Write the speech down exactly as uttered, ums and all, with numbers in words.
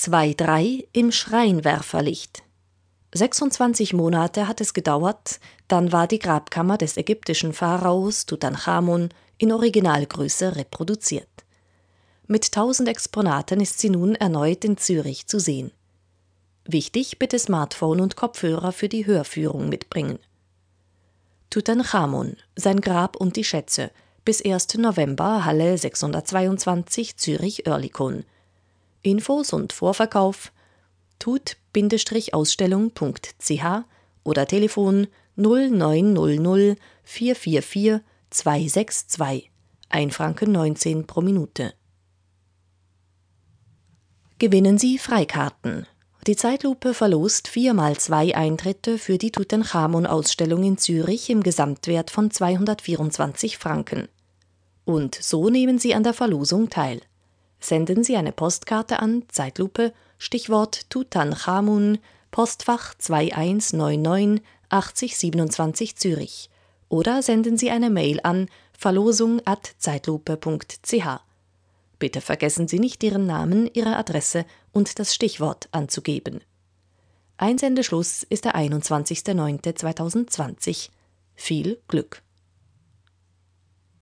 zwei drei im Schreinwerferlicht. sechsundzwanzig Monate hat es gedauert, dann war die Grabkammer des ägyptischen Pharaos Tutanchamun in Originalgröße reproduziert. Mit tausend Exponaten ist sie nun erneut in Zürich zu sehen. Wichtig, bitte Smartphone und Kopfhörer für die Hörführung mitbringen. Tutanchamun, sein Grab und die Schätze, bis ersten November, Halle sechshundertzweiundzwanzig, Zürich-Oerlikon. Infos und Vorverkauf tut-ausstellung punkt c h oder Telefon null neun null null vier vier vier zwei sechs zwei, ein Franken neunzehn pro Minute. Gewinnen Sie Freikarten. Die Zeitlupe verlost vier mal zwei Eintritte für die Tutanchamun-Ausstellung in Zürich im Gesamtwert von zweihundertvierundzwanzig Franken. Und so nehmen Sie an der Verlosung teil. Senden Sie eine Postkarte an, Zeitlupe, Stichwort Tutanchamun, Postfach zwei eins neun neun achtzig siebenundzwanzig Zürich. Oder senden Sie eine Mail an verlosung at zeitlupe punkt c h. Bitte vergessen Sie nicht, Ihren Namen, Ihre Adresse und das Stichwort anzugeben. Einsendeschluss ist der einundzwanzigster neunter zweitausendzwanzig. Viel Glück!